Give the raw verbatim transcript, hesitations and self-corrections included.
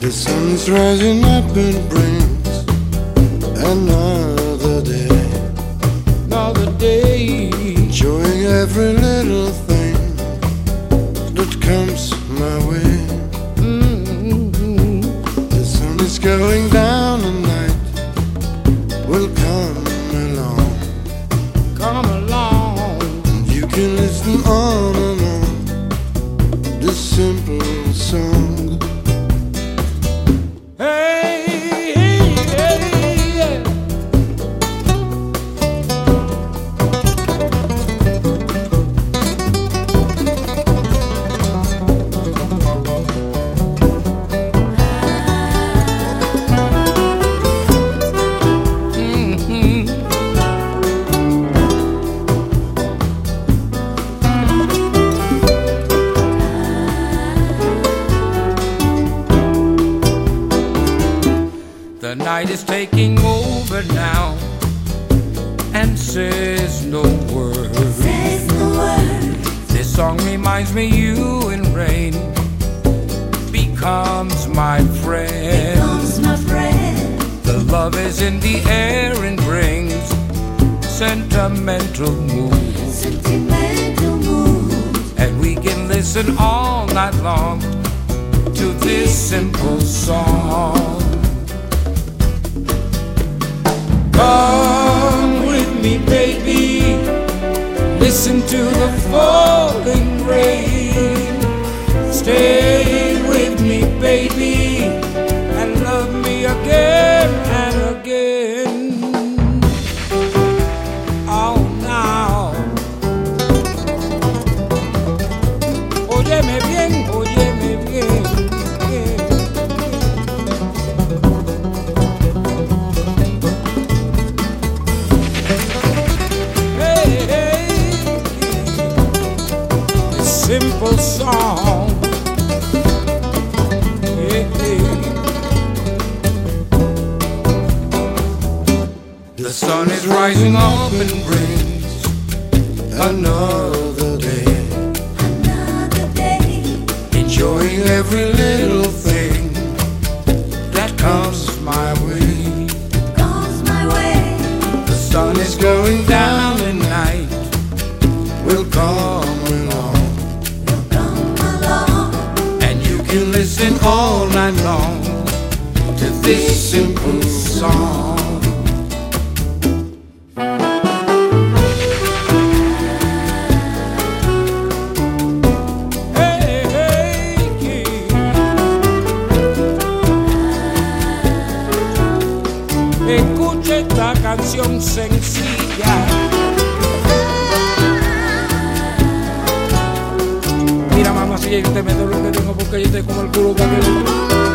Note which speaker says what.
Speaker 1: The sun is rising up and brings another day.
Speaker 2: Another day.
Speaker 1: Enjoying every little thing that comes my way.
Speaker 2: Mm-hmm.
Speaker 1: The sun is going down and night will come along.
Speaker 2: Come along.
Speaker 1: And you can listen on and on this simple song.
Speaker 2: The night is taking over now and says no word.
Speaker 3: Says no word.
Speaker 2: This song reminds me you in rain becomes my friend.
Speaker 3: Becomes my friend.
Speaker 2: The love is in the air and brings sentimental mood.
Speaker 3: Sentimental mood.
Speaker 2: And we can listen all night long to this simple song. Come with me, baby. Listen to the falling rain. Stay with me, baby, and love me again and again. Oh, now. Óyeme bien, óyeme bien. Simple song. Yeah, yeah. The sun is rising up and brings
Speaker 1: Another day.
Speaker 3: Another day.
Speaker 2: enjoying every little thing that comes my way.
Speaker 3: Comes my way.
Speaker 2: The sun is going down and night will come along.
Speaker 3: Come along.
Speaker 2: And you can listen all night long to this simple song. Hey, hey, yeah. Escucha esta canción sencilla. Mira, mamá, si yo te meto lo que tengo porque yo te como el culo para que